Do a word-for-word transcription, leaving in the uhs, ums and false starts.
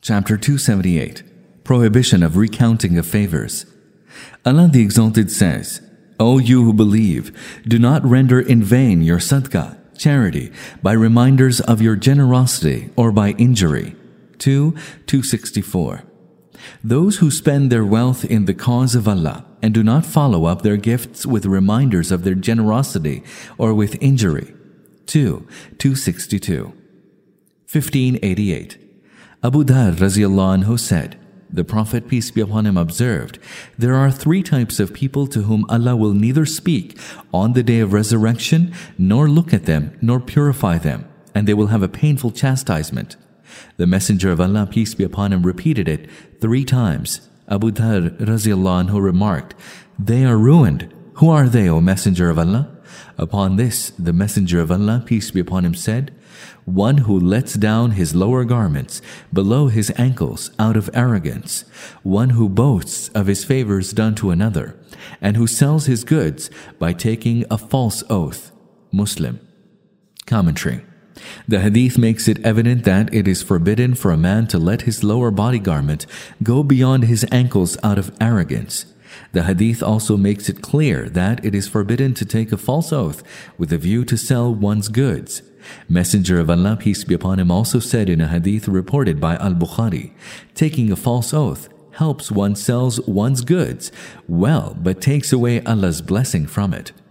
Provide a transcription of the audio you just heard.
Chapter two seventy-eight. Prohibition of recounting of favors. Allah the Exalted says, O you who believe, do not render in vain your sadaqah, charity, by reminders of your generosity or by injury. two two sixty-four. Those who spend their wealth in the cause of Allah and do not follow up their gifts with reminders of their generosity or with injury. two two sixty-two. fifteen eighty-eight. Abu Dharr Raziyallahu Anhu said, the Prophet, peace be upon him, observed, there are three types of people to whom Allah will neither speak on the day of resurrection, nor look at them, nor purify them, and they will have a painful chastisement. The Messenger of Allah, peace be upon him, repeated it three times. Abu Dharr Raziyallahu Anhu remarked, they are ruined. Who are they, O Messenger of Allah? Upon this, the Messenger of Allah, peace be upon him, said, one who lets down his lower garments below his ankles out of arrogance, one who boasts of his favors done to another, and who sells his goods by taking a false oath. Muslim. Commentary. The hadith makes it evident that it is forbidden for a man to let his lower body garment go beyond his ankles out of arrogance. The hadith also makes it clear that it is forbidden to take a false oath with a view to sell one's goods. Messenger of Allah, peace be upon him, also said in a hadith reported by Al-Bukhari, taking a false oath helps one sells one's goods well, but takes away Allah's blessing from it.